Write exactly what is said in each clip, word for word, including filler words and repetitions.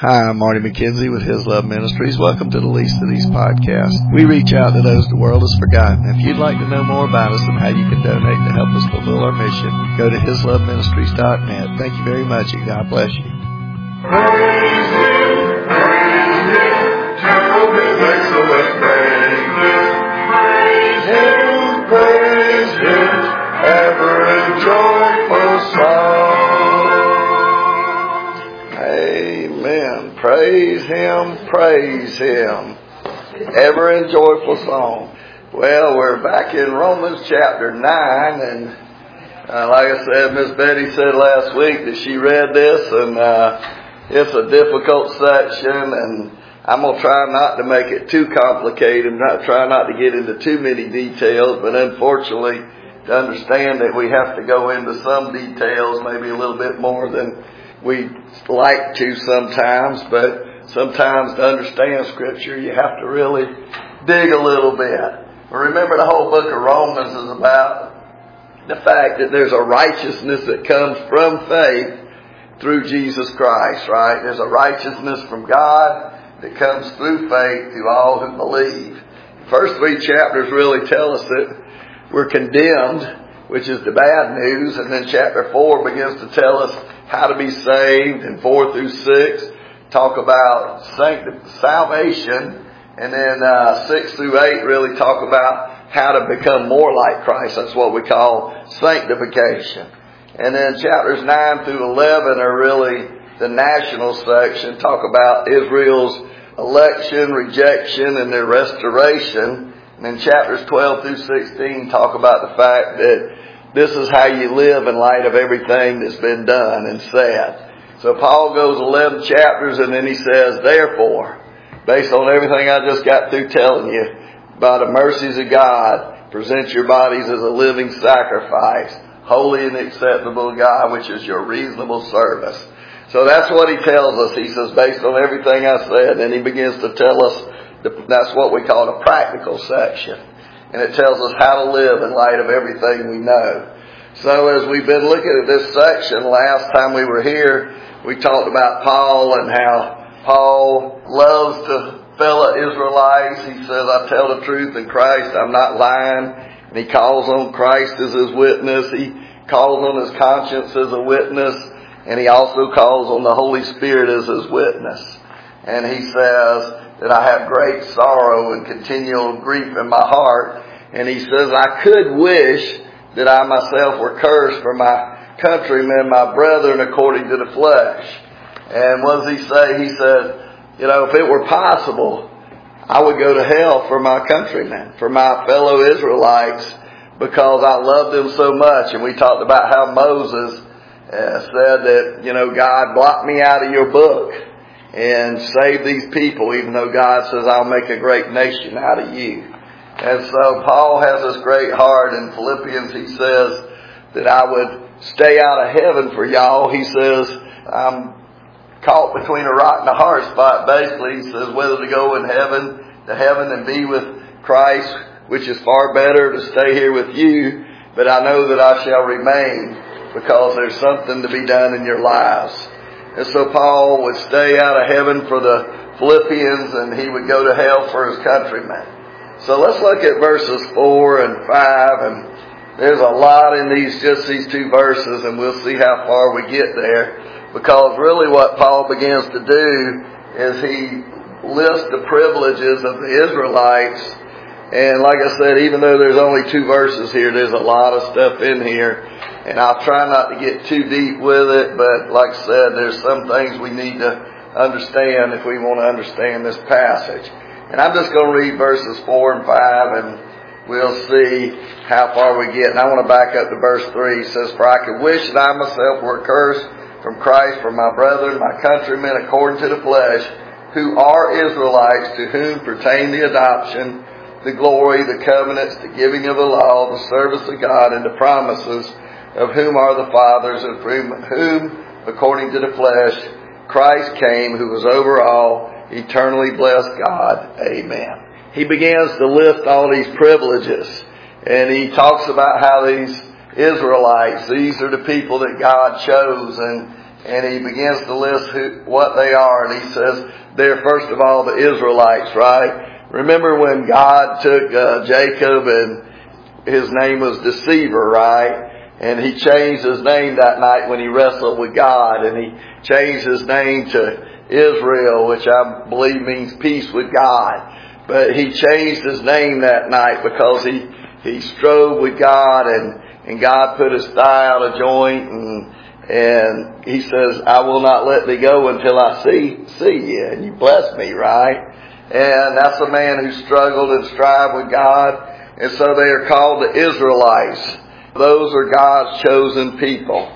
Hi, I'm Marty McKenzie with His Love Ministries. Welcome to the Least of These podcasts. We reach out to those the world has forgotten. If you'd like to know more about us and how you can donate to help us fulfill our mission, go to his love ministries dot net. Thank you very much and God bless you. Praise Him, praise Him, tell His excellent praises. Praise Him, praise Him, ever in joyful song. Amen. Praise Him, praise Him, ever in joyful song. Well, we're back in Romans chapter nine, and uh, like I said, Miss Betty said last week that she read this, and uh, it's a difficult section, and I'm going to try not to make it too complicated, not try not to get into too many details, but unfortunately, to understand that we have to go into some details, maybe a little bit more than we like to sometimes, but sometimes to understand Scripture, you have to really dig a little bit. But remember, the whole book of Romans is about the fact that there's a righteousness that comes from faith through Jesus Christ, right? There's a righteousness from God that comes through faith to all who believe. The first three chapters really tell us that we're condemned, which is the bad news, and then chapter four begins to tell us how to be saved, and four through six talk about sancti- salvation, and then uh, six through eight really talk about how to become more like Christ. That's what we call sanctification. And then chapters nine through eleven are really the national section, talk about Israel's election, rejection, and their restoration. And then chapters twelve through sixteen talk about the fact that this is how you live in light of everything that's been done and said. So Paul goes eleven chapters, and then he says, therefore, based on everything I just got through telling you, by the mercies of God, present your bodies as a living sacrifice, holy and acceptable to God, which is your reasonable service. So that's what he tells us. He says, based on everything I said, and he begins to tell us, the, that's what we call the practical section. And it tells us how to live in light of everything we know. So as we've been looking at this section, last time we were here, we talked about Paul and how Paul loves the fellow Israelites. He says, I tell the truth in Christ, I'm not lying. And he calls on Christ as his witness. He calls on his conscience as a witness. And he also calls on the Holy Spirit as his witness. And he says that I have great sorrow and continual grief in my heart. And he says, I could wish that I myself were cursed for my countrymen, my brethren, according to the flesh. And what does he say? He said, you know, if it were possible, I would go to hell for my countrymen, for my fellow Israelites, because I love them so much. And we talked about how Moses uh, said that, you know, God, blot me out of your book and save these people, even though God says, I'll make a great nation out of you. And so Paul has this great heart. In Philippians, he says that I would stay out of heaven for y'all. He says, I'm caught between a rock and a hard spot. Basically, he says whether to go in heaven, to heaven and be with Christ, which is far better to stay here with you. But I know that I shall remain because there's something to be done in your lives. And so Paul would stay out of heaven for the Philippians, and he would go to hell for his countrymen. So let's look at verses four and five, and there's a lot in these, just these two verses, and we'll see how far we get there. Because really what Paul begins to do is he lists the privileges of the Israelites. And like I said, even though there's only two verses here, there's a lot of stuff in here. And I'll try not to get too deep with it, but like I said, there's some things we need to understand if we want to understand this passage. And I'm just going to read verses four and five, and we'll see how far we get. And I want to back up to verse three. It says, for I could wish that I myself were cursed from Christ for my brethren, my countrymen, according to the flesh, who are Israelites, to whom pertain the adoption, the glory, the covenants, the giving of the law, the service of God, and the promises, of whom are the fathers, and from whom, according to the flesh, Christ came, who was over all, eternally blessed God. Amen. He begins to list all these privileges, and he talks about how these Israelites, these are the people that God chose, and and he begins to list who, what they are. And he says they're first of all the Israelites, right? Remember when God took uh, Jacob and his name was Deceiver, right? And he changed his name that night when he wrestled with God. And he changed his name to Israel, which I believe means peace with God. But he changed his name that night because he, he strove with God, and, and God put his thigh out of joint, and, and he says, I will not let thee go until I see, see you. And you bless me, right? And that's a man who struggled and strived with God. And so they are called the Israelites. Those are God's chosen people.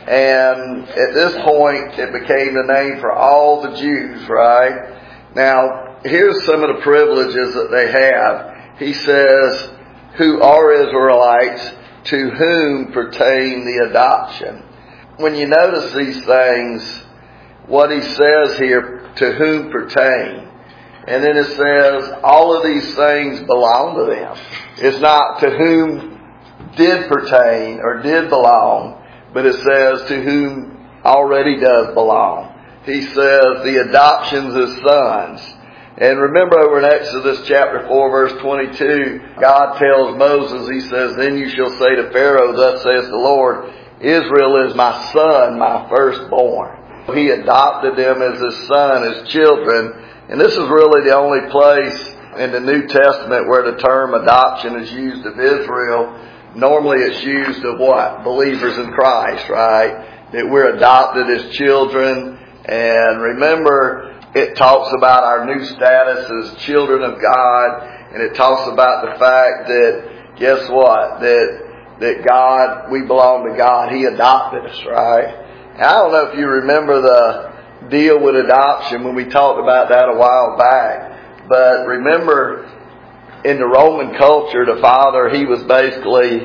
And at this point, it became the name for all the Jews, right? Now, here's some of the privileges that they have. He says, who are Israelites, to whom pertain the adoption. When you notice these things, what he says here, to whom pertain. And then it says, all of these things belong to them. It's not to whom did pertain or did belong, but it says to whom already does belong. He says the adoptions as sons. And remember over in Exodus chapter four verse twenty-two, God tells Moses, he says, then you shall say to Pharaoh, thus says the Lord, Israel is my son, my firstborn. He adopted them as his son, as children. And this is really the only place in the New Testament where the term adoption is used of Israel. Normally it's used of what? Believers in Christ, right? That we're adopted as children. And remember, it talks about our new status as children of God. And it talks about the fact that, guess what? That, that God, we belong to God. He adopted us, right? And I don't know if you remember the deal with adoption when we talked about that a while back. But remember, in the Roman culture, the father, he was basically,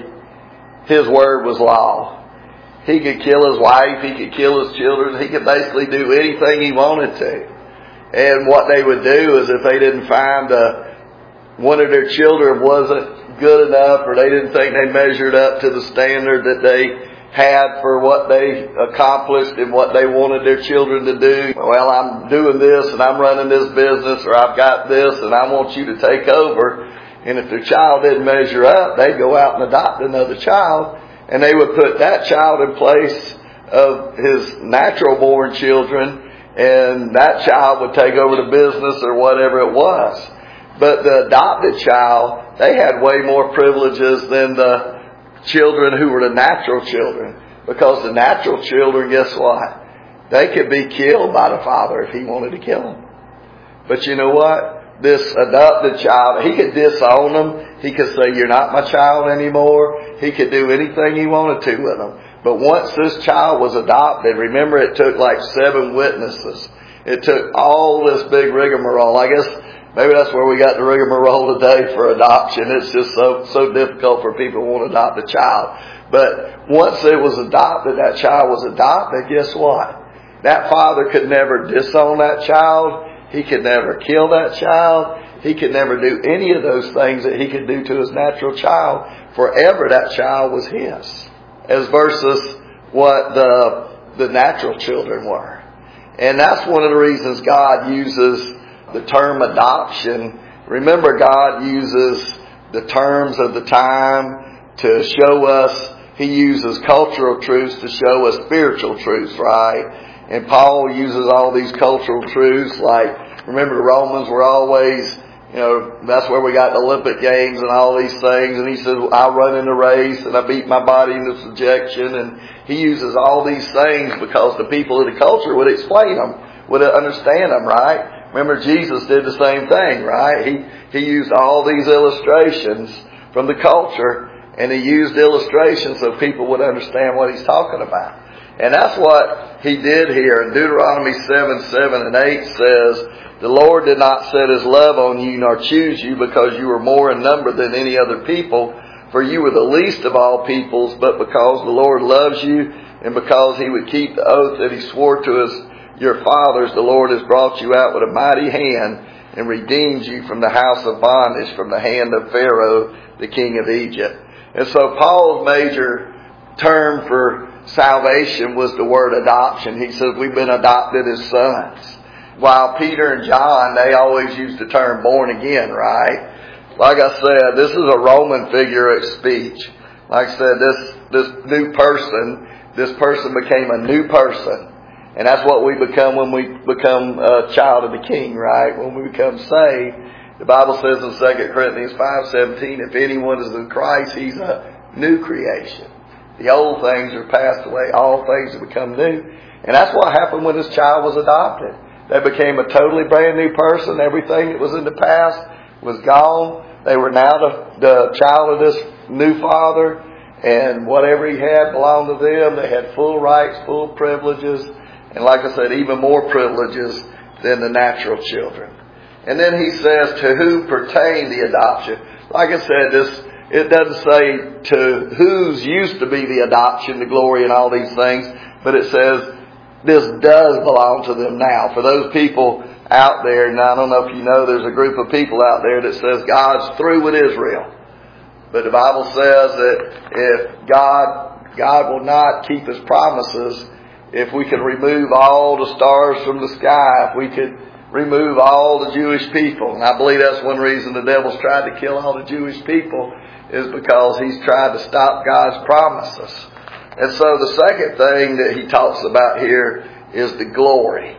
his word was law. He could kill his wife, he could kill his children, he could basically do anything he wanted to. And what they would do is if they didn't find uh, one of their children wasn't good enough, or they didn't think they measured up to the standard that they had for what they accomplished and what they wanted their children to do. Well, I'm doing this and I'm running this business, or I've got this and I want you to take over. And if their child didn't measure up, they'd go out and adopt another child, and they would put that child in place of his natural born children, and that child would take over the business or whatever it was. But the adopted child, they had way more privileges than the children who were the natural children. Because the natural children, guess what? They could be killed by the father if he wanted to kill them. But you know what? This adopted child, he could disown them. He could say, you're not my child anymore. He could do anything he wanted to with them. But once this child was adopted, remember it took like seven witnesses. It took all this big rigmarole. I guess maybe that's where we got the rigmarole today for adoption. It's just so so difficult for people who want to adopt a child. But once it was adopted, that child was adopted, guess what? That father could never disown that child. He could never kill that child. He could never do any of those things that he could do to his natural child. Forever that child was his. As versus what the, the natural children were. And that's one of the reasons God uses the term adoption. Remember, God uses the terms of the time to show us. He uses cultural truths to show us spiritual truths, right? And Paul uses all these cultural truths, like, remember the Romans were always, you know, that's where we got the Olympic Games and all these things. And he says, I run in the race and I beat my body into subjection. And he uses all these things because the people of the culture would explain them, would understand them, right? Remember, Jesus did the same thing, right? He, he used all these illustrations from the culture, and he used illustrations so people would understand what he's talking about. And that's what he did here. In Deuteronomy seven, seven and eight says, the Lord did not set his love on you nor choose you because you were more in number than any other people, for you were the least of all peoples, but because the Lord loves you and because he would keep the oath that he swore to us, your fathers, the Lord has brought you out with a mighty hand and redeemed you from the house of bondage, from the hand of Pharaoh, the king of Egypt. And so Paul's major term for salvation was the word adoption. He says we've been adopted as sons. While Peter and John, they always used the term born again, right? Like I said, this is a Roman figure of speech. Like I said, this, this new person, this person became a new person. And that's what we become when we become a child of the King, right? When we become saved. The Bible says in Second Corinthians five seventeen, if anyone is in Christ, he's a new creation. The old things are passed away. All things have become new. And that's what happened when this child was adopted. They became a totally brand new person. Everything that was in the past was gone. They were now the, the child of this new father. And whatever he had belonged to them. They had full rights, full privileges. And like I said, even more privileges than the natural children. And then he says, to whom pertain the adoption? Like I said, this it doesn't say to whose used to be the adoption, the glory, and all these things. But it says this does belong to them now. For those people out there, and I don't know if you know, there's a group of people out there that says God's through with Israel. But the Bible says that if God, God will not keep His promises, if we could remove all the stars from the sky, if we could remove all the Jewish people. And I believe that's one reason the devil's tried to kill all the Jewish people, is because he's tried to stop God's promises. And so the second thing that he talks about here is the glory.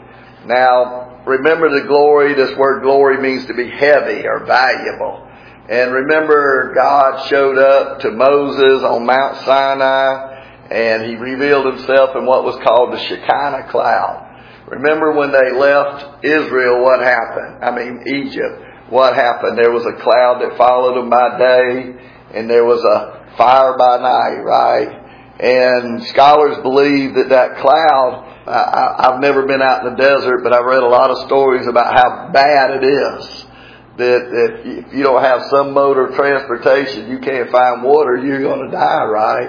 Now, remember the glory, this word glory means to be heavy or valuable. And remember, God showed up to Moses on Mount Sinai, and He revealed Himself in what was called the Shekinah cloud. Remember when they left Israel, what happened? I mean, Egypt. What happened? There was a cloud that followed them by day, and there was a fire by night, right? And scholars believe that that cloud, I, I've never been out in the desert, but I've read a lot of stories about how bad it is. That, that if you don't have some mode of transportation, you can't find water, you're going to die, right?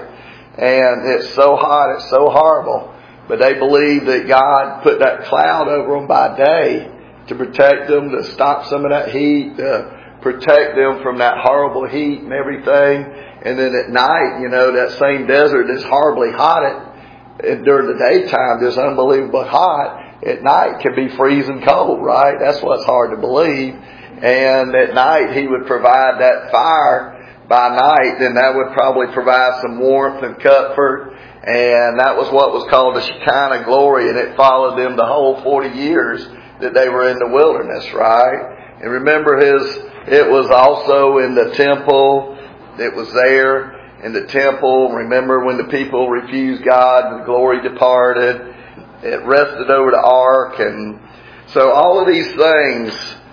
And it's so hot, it's so horrible. But they believe that God put that cloud over them by day to protect them, to stop some of that heat, to protect them from that horrible heat and everything. And then at night, you know, that same desert is horribly hot. And during the daytime, just unbelievable hot. At night can be freezing cold, right? That's what's hard to believe. And at night, He would provide that fire by night, then that would probably provide some warmth and comfort. And that was what was called the Shekinah glory, and it followed them the whole forty years that they were in the wilderness, right? And remember, his it was also in the temple. It was there in the temple. Remember when the people refused God, the glory departed. It rested over the ark. And so all of these things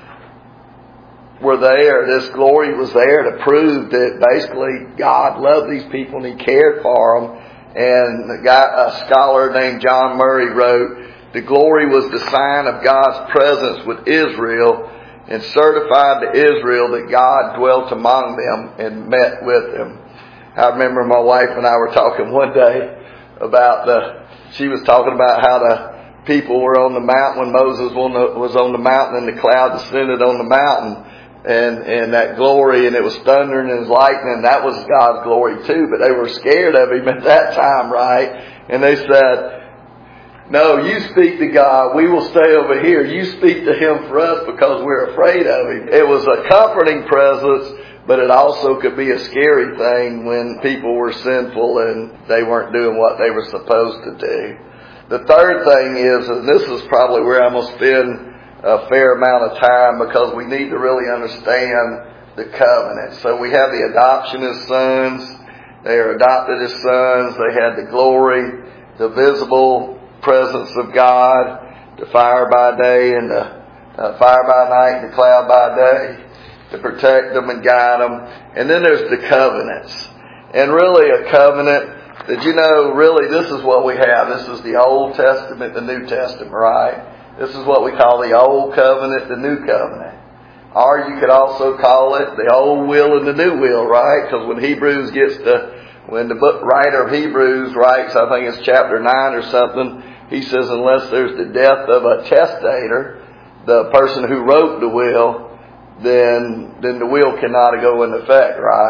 were there. This glory was there to prove that basically God loved these people and He cared for them. And a, guy, a scholar named John Murray wrote, the glory was the sign of God's presence with Israel and certified to Israel that God dwelt among them and met with them. I remember my wife and I were talking one day about the, she was talking about how the people were on the mountain when Moses was on the mountain and the cloud descended on the mountain. And, and that glory, and it was thundering and lightning, that was God's glory too, but they were scared of Him at that time, right? And they said, no, you speak to God, we will stay over here. You speak to Him for us because we're afraid of Him. It was a comforting presence, but it also could be a scary thing when people were sinful and they weren't doing what they were supposed to do. The third thing is, and this is probably where I'm going to spend a fair amount of time, because we need to really understand the covenant. So we have the adoption as sons. They are adopted as sons. They had the glory, the visible presence of God, the fire by day and the uh, fire by night and the cloud by day to protect them and guide them. And then there's the covenants. And really a covenant, did you know, really this is what we have. This is the Old Testament, the New Testament, right? This is what we call the Old Covenant, the New Covenant. Or you could also call it the Old Will and the New Will, right? Because when Hebrews gets to, when the book writer of Hebrews writes, I think it's chapter nine or something, he says unless there's the death of a testator, the person who wrote the will, then then the will cannot go into effect, right?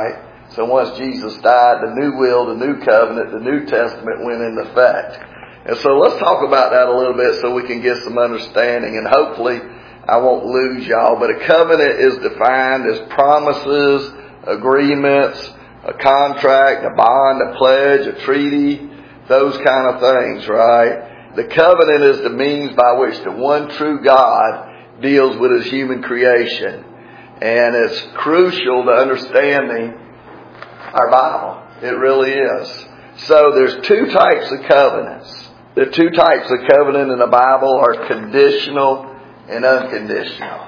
So once Jesus died, the new will, the new covenant, the New Testament went into effect. And so let's talk about that a little bit so we can get some understanding. And hopefully I won't lose y'all. But a covenant is defined as promises, agreements, a contract, a bond, a pledge, a treaty, those kind of things, right? The covenant is the means by which the one true God deals with his human creation. And it's crucial to understanding our Bible. It really is. So there's two types of covenants. The two types of covenant in the Bible are conditional and unconditional.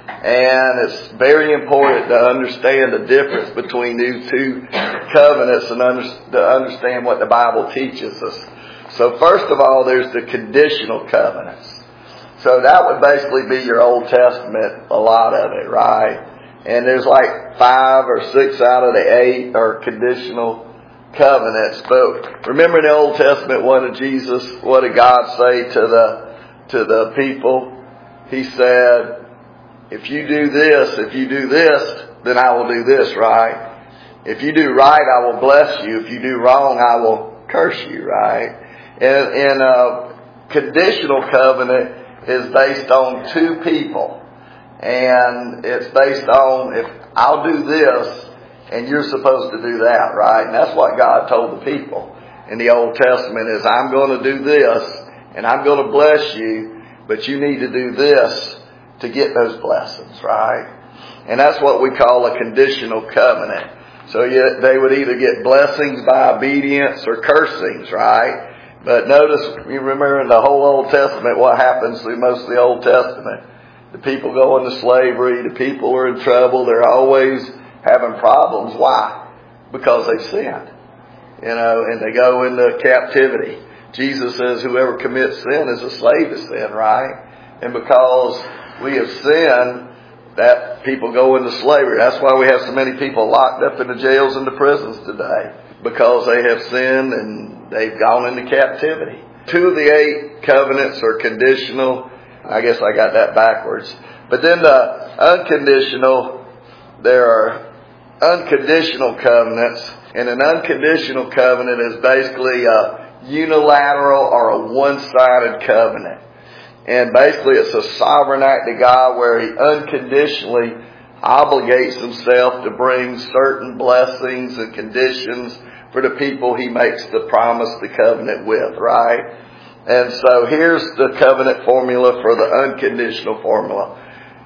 And it's very important to understand the difference between these two covenants and under, to understand what the Bible teaches us. So first of all, there's the conditional covenants. So that would basically be your Old Testament, a lot of it, right? And there's like five or six out of the eight are conditional covenants. But remember in the Old Testament, what did Jesus, what did God say to the to the people? He said, if you do this, if you do this, then I will do this, right? If you do right, I will bless you. If you do wrong, I will curse you, right? And, and a conditional covenant is based on two people. And it's based on, if I'll do this, and you're supposed to do that, right? And that's what God told the people in the Old Testament is, I'm going to do this, and I'm going to bless you, but you need to do this to get those blessings, right? And that's what we call a conditional covenant. So you, they would either get blessings by obedience or cursings, right? But notice, you remember in the whole Old Testament, what happens through most of the Old Testament. The people go into slavery, the people are in trouble, they're always having problems. Why? Because they sinned. You know, and they go into captivity. Jesus says whoever commits sin is a slave to sin, right? And because we have sinned, that people go into slavery. That's why we have so many people locked up in the jails and the prisons today. Because they have sinned and they've gone into captivity. Two of the eight covenants are conditional. I guess I got that backwards. But then the unconditional, there are unconditional covenants. And an unconditional covenant is basically a unilateral or a one-sided covenant. And basically it's a sovereign act of God where he unconditionally obligates himself to bring certain blessings and conditions for the people he makes the promise, the covenant with, right? And so here's the covenant formula for the unconditional formula.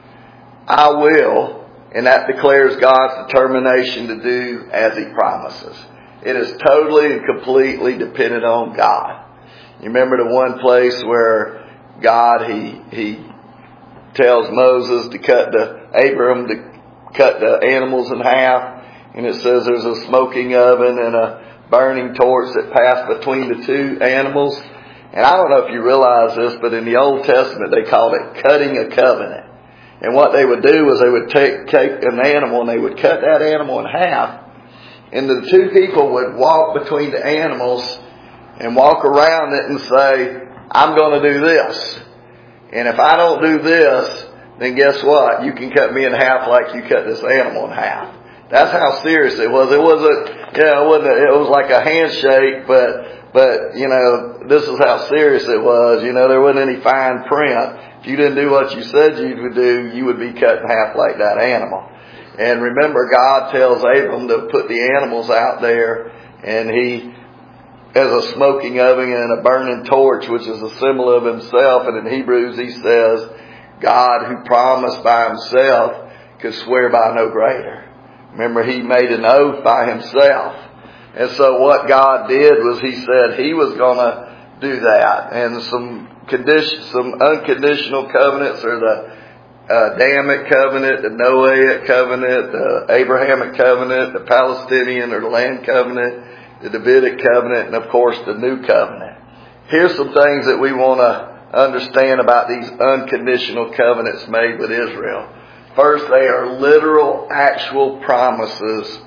I will, and that declares God's determination to do as he promises. It is totally and completely dependent on God. You remember the one place where God, he he tells Moses to cut the, Abram to cut the animals in half. And it says there's a smoking oven and a burning torch that pass between the two animals. And I don't know if you realize this, but in the Old Testament they called it cutting a covenant. And what they would do was they would take, take an animal and they would cut that animal in half. And the two people would walk between the animals and walk around it and say, I'm going to do this. And if I don't do this, then guess what? You can cut me in half like you cut this animal in half. That's how serious it was. It wasn't, you know, it wasn't, it was like a handshake, but, but, you know, this is how serious it was. You know, there wasn't any fine print. If you didn't do what you said you would do, you would be cut in half like that animal. And remember, God tells Abram to put the animals out there, and he has a smoking oven and a burning torch, which is a symbol of himself. And in Hebrews he says, God who promised by himself could swear by no greater. Remember, he made an oath by himself. And so what God did was he said he was going to do that. And some condition, some unconditional covenants are the uh, Adamic covenant, the Noahic covenant, the Abrahamic covenant, the Palestinian or the land covenant, the Davidic covenant, and of course the new covenant. Here's some things that we want to understand about these unconditional covenants made with Israel. First, they are literal, actual promises,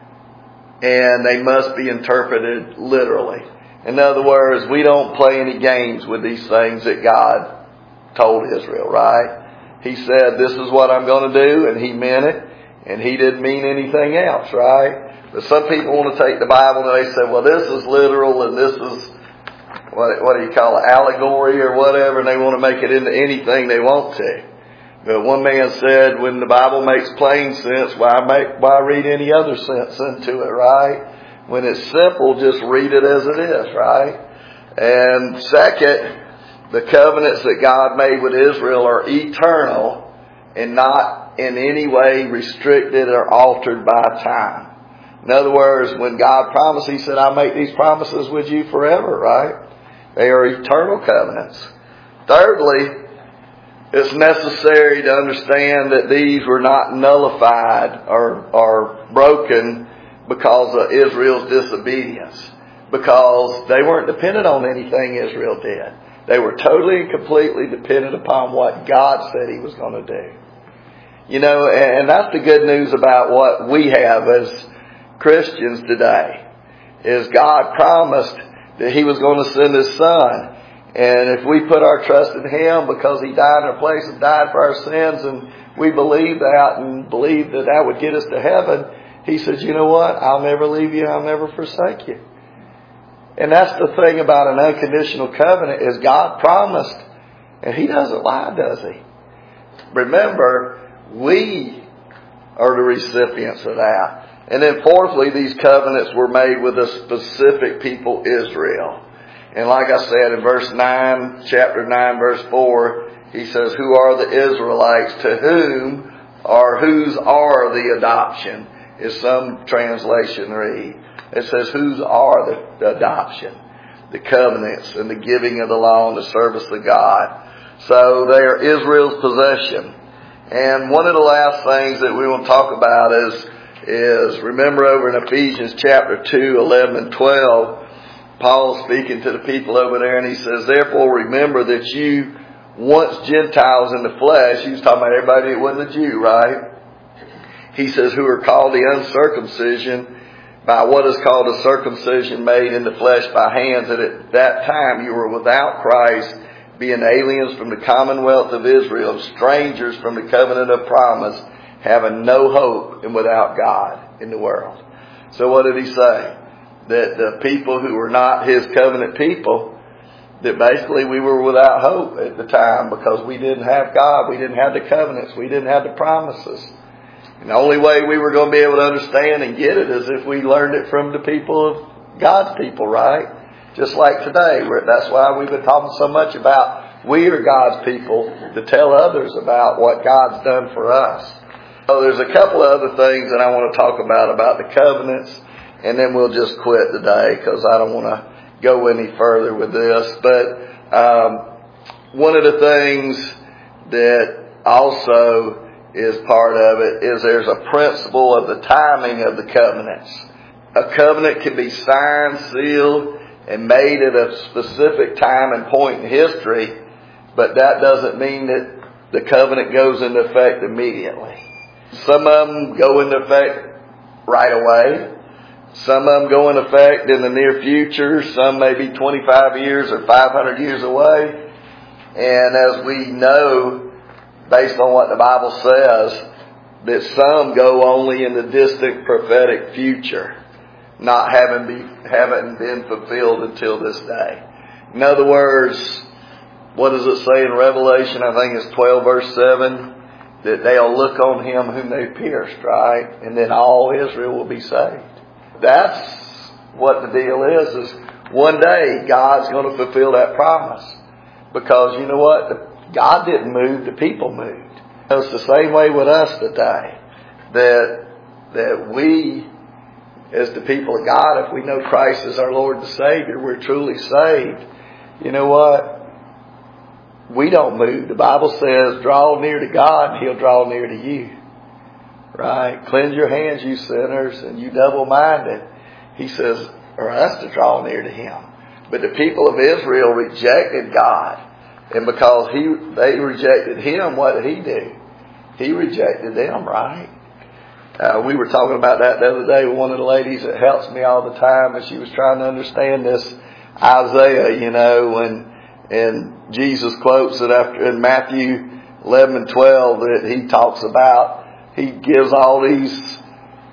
and they must be interpreted literally. In other words, we don't play any games with these things that God told Israel, right? He said, this is what I'm going to do, and he meant it, and he didn't mean anything else, right? But some people want to take the Bible and they say, well, this is literal and this is, what, what do you call it, allegory or whatever, and they want to make it into anything they want to. But one man said, when the Bible makes plain sense, why make, why read any other sense into it, right? When it's simple, just read it as it is, right? And second, the covenants that God made with Israel are eternal and not in any way restricted or altered by time. In other words, when God promised, He said, I'll make these promises with you forever, right? They are eternal covenants. Thirdly, it's necessary to understand that these were not nullified or, or broken because of Israel's disobedience. Because they weren't dependent on anything Israel did. They were totally and completely dependent upon what God said He was going to do. You know, and that's the good news about what we have as Christians today. Is God promised that He was going to send His Son. And if we put our trust in Him because He died in our place and died for our sins, and we believe that and believe that that would get us to heaven, He says, you know what? I'll never leave you. I'll never forsake you. And that's the thing about an unconditional covenant is God promised, and He doesn't lie, does He? Remember, we are the recipients of that. And then fourthly, these covenants were made with a specific people, Israel. And like I said in verse nine, chapter nine, verse four, he says, who are the Israelites, to whom or whose are the adoption, is some translation read. It says, whose are the, the adoption, the covenants, and the giving of the law and the service of God. So they are Israel's possession. And one of the last things that we want to talk about is, is remember over in Ephesians chapter two, eleven and twelve, Paul speaking to the people over there, and he says, therefore remember that you once Gentiles in the flesh, he was talking about everybody that wasn't a Jew, right? He says, who are called the uncircumcision by what is called a circumcision made in the flesh by hands, that at that time you were without Christ, being aliens from the commonwealth of Israel, strangers from the covenant of promise, having no hope and without God in the world. So what did he say? That the people who were not His covenant people, that basically we were without hope at the time because we didn't have God, we didn't have the covenants, we didn't have the promises. And the only way we were going to be able to understand and get it is if we learned it from the people of God's people, right? Just like today. That's why we've been talking so much about we are God's people to tell others about what God's done for us. So there's a couple of other things that I want to talk about, about the covenants, and then we'll just quit today because I don't want to go any further with this. But um, one of the things that also is part of it is there's a principle of the timing of the covenants. A covenant can be signed, sealed, and made at a specific time and point in history, but that doesn't mean that the covenant goes into effect immediately. Some of them go into effect right away. Some of them go into effect in the near future. Some may be twenty-five years or five hundred years away. And as we know, based on what the Bible says, that some go only in the distant prophetic future, not having, be, having been fulfilled until this day. In other words, what does it say in Revelation? I think it's twelve verse seven, that they'll look on Him whom they pierced, right? And then all Israel will be saved. That's what the deal is, is one day God's going to fulfill that promise. Because you know what? God didn't move, the people moved. It's the same way with us today. That, that we, as the people of God, if we know Christ as our Lord and Savior, we're truly saved. You know what? We don't move. The Bible says, draw near to God and He'll draw near to you. Right? Cleanse your hands, you sinners, and you double-minded. He says, for us to draw near to Him. But the people of Israel rejected God. And because he, they rejected Him, what did He do? He rejected them, right? Uh, we were talking about that the other day with one of the ladies that helps me all the time, and she was trying to understand this Isaiah, you know, and and Jesus quotes it after in Matthew eleven and twelve that He talks about. He gives all these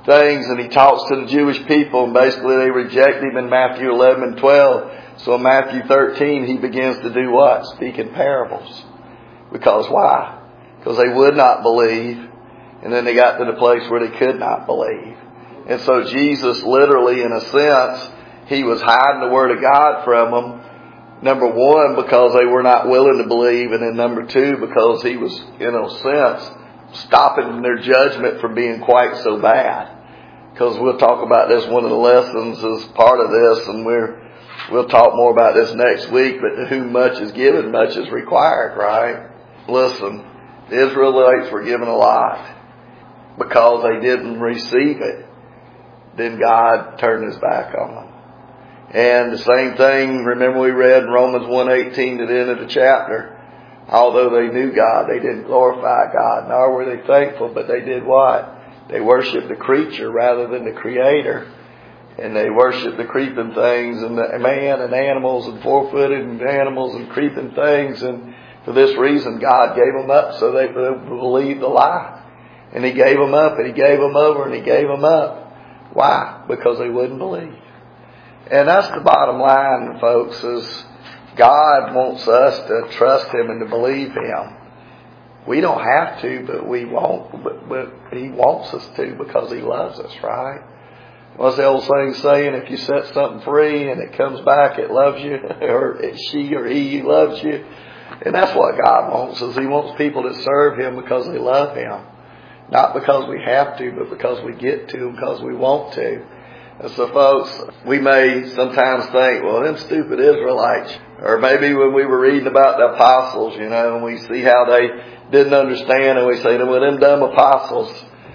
things, and he talks to the Jewish people, and basically they reject him in Matthew eleven and twelve. So in Matthew thirteen, he begins to do what? Speak in parables. Because why? Because they would not believe, and then they got to the place where they could not believe. And so Jesus literally, in a sense, he was hiding the Word of God from them. Number one, because they were not willing to believe, and then number two, because he was, in a sense, stopping their judgment from being quite so bad. Because we'll talk about this, one of the lessons is part of this, and we're, we'll talk more about this next week, but to whom much is given, much is required, right? Listen, the Israelites were given a lot. Because they didn't receive it, then God turned his back on them. And the same thing, remember we read in Romans one eighteen at the end of the chapter. Although they knew God, they didn't glorify God, nor were they thankful, but they did what? They worshiped the creature rather than the Creator. And they worshiped the creeping things and the man and animals and four-footed and animals and creeping things. And for this reason, God gave them up so they would believe the lie. And he gave them up and he gave them over and he gave them up. Why? Because they wouldn't believe. And that's the bottom line, folks, is God wants us to trust him and to believe him. We don't have to, but we won't. But, but he wants us to because he loves us, right? What's the old saying saying? If you set something free and it comes back, it loves you, or it, she or he loves you. And that's what God wants, is he wants people to serve him because they love him. Not because we have to, but because we get to, because we want to. And so, folks, we may sometimes think, well, them stupid Israelites. Or maybe when we were reading about the apostles, you know, and we see how they didn't understand, and we say, well, them dumb apostles.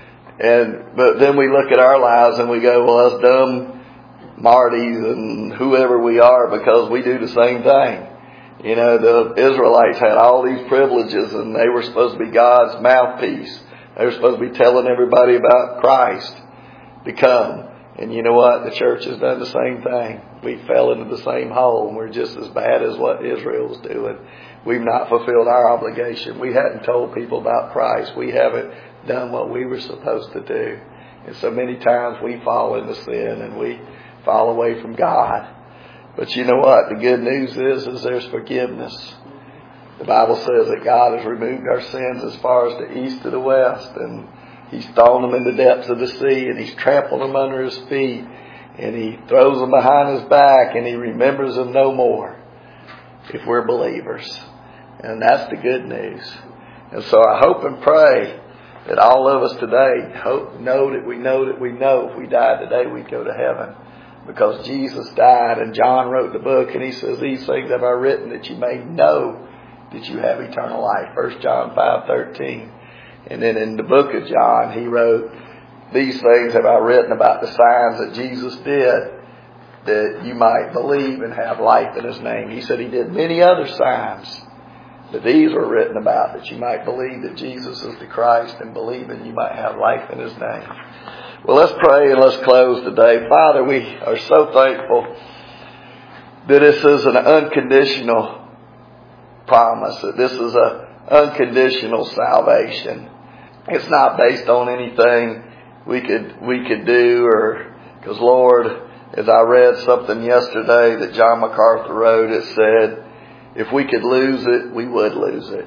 And but then we look at our lives and we go, well, us dumb Martys and whoever we are, because we do the same thing. You know, the Israelites had all these privileges, and they were supposed to be God's mouthpiece. They were supposed to be telling everybody about Christ to come. And you know what? The church has done the same thing. We fell into the same hole, and we're just as bad as what Israel was doing. We've not fulfilled our obligation. We hadn't told people about Christ. We haven't done what we were supposed to do. And so many times we fall into sin and we fall away from God. But you know what? The good news is, is there's forgiveness. The Bible says that God has removed our sins as far as the east to the west, and he's thrown them in the depths of the sea, and he's trampled them under his feet, and he throws them behind his back, and he remembers them no more if we're believers. And that's the good news. And so I hope and pray that all of us today hope, know that we know that we know if we died today we'd go to heaven. Because Jesus died, and John wrote the book, and he says, these things have I written that you may know that you have eternal life. First John five thirteen. And then in the book of John, he wrote, these things have I written about the signs that Jesus did, that you might believe and have life in his name. He said he did many other signs, but these were written about that you might believe that Jesus is the Christ, and believe and you might have life in his name. Well, let's pray and let's close today. Father, we are so thankful that this is an unconditional promise, that this is an unconditional salvation. It's not based on anything we could we could do, or because, Lord, as I read something yesterday that John MacArthur wrote, it said, if we could lose it, we would lose it.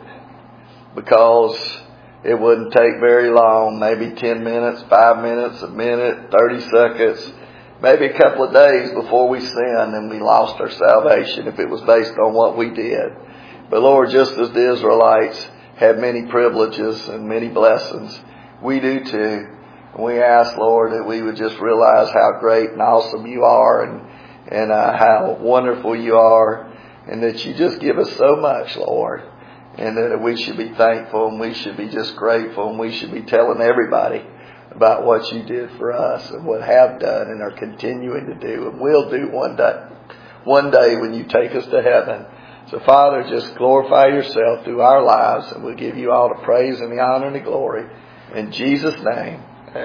Because it wouldn't take very long, maybe ten minutes, five minutes, a minute, thirty seconds, maybe a couple of days before we sinned and we lost our salvation if it was based on what we did. But Lord, just as the Israelites had many privileges and many blessings, we do too. And we ask, Lord, that we would just realize how great and awesome you are, and, and uh, how wonderful you are, and that you just give us so much, Lord. And that we should be thankful, and we should be just grateful, and we should be telling everybody about what you did for us and what have done and are continuing to do and will do one day, one day when you take us to heaven. So, Father, just glorify yourself through our lives, and we'll give you all the praise and the honor and the glory. In Jesus' name,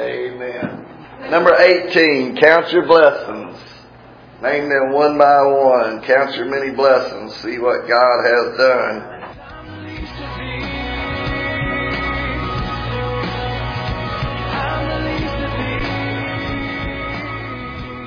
amen. Number eighteen, count your blessings. Name them one by one. Count your many blessings. See what God has done.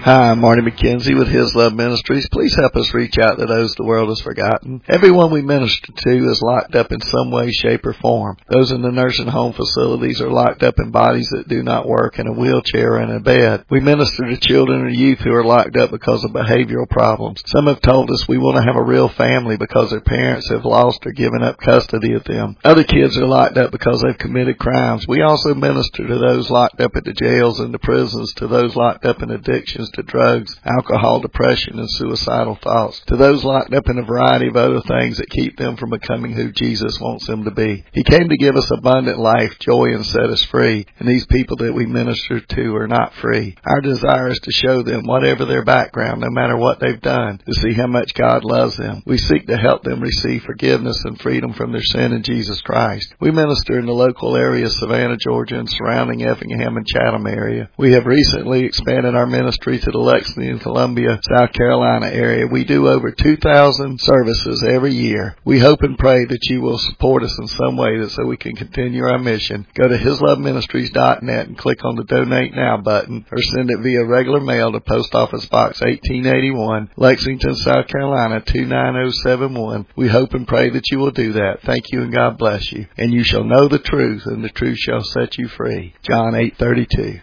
Hi, I'm Marty McKenzie with His Love Ministries. Please help us reach out to those the world has forgotten. Everyone we minister to is locked up in some way, shape, or form. Those in the nursing home facilities are locked up in bodies that do not work, in a wheelchair and a bed. We minister to children and youth who are locked up because of behavioral problems. Some have told us we want to have a real family because their parents have lost or given up custody of them. Other kids are locked up because they've committed crimes. We also minister to those locked up at the jails and the prisons, to those locked up in addictions to drugs, alcohol, depression, and suicidal thoughts, to those locked up in a variety of other things that keep them from becoming who Jesus wants them to be. He came to give us abundant life, joy, and set us free, and these people that we minister to are not free. Our desire is to show them, whatever their background, no matter what they've done, to see how much God loves them. We seek to help them receive forgiveness and freedom from their sin in Jesus Christ. We minister in the local area of Savannah, Georgia, and surrounding Effingham and Chatham area. We have recently expanded our ministry to the Lexington, Columbia, South Carolina area. We do over two thousand services every year. We hope and pray that you will support us in some way that so we can continue our mission. Go to his love ministries dot net and click on the Donate Now button, or send it via regular mail to Post Office Box eighteen eighty-one, Lexington, South Carolina, two nine zero seven one. We hope and pray that you will do that. Thank you, and God bless you. And you shall know the truth, and the truth shall set you free. John eight thirty-two.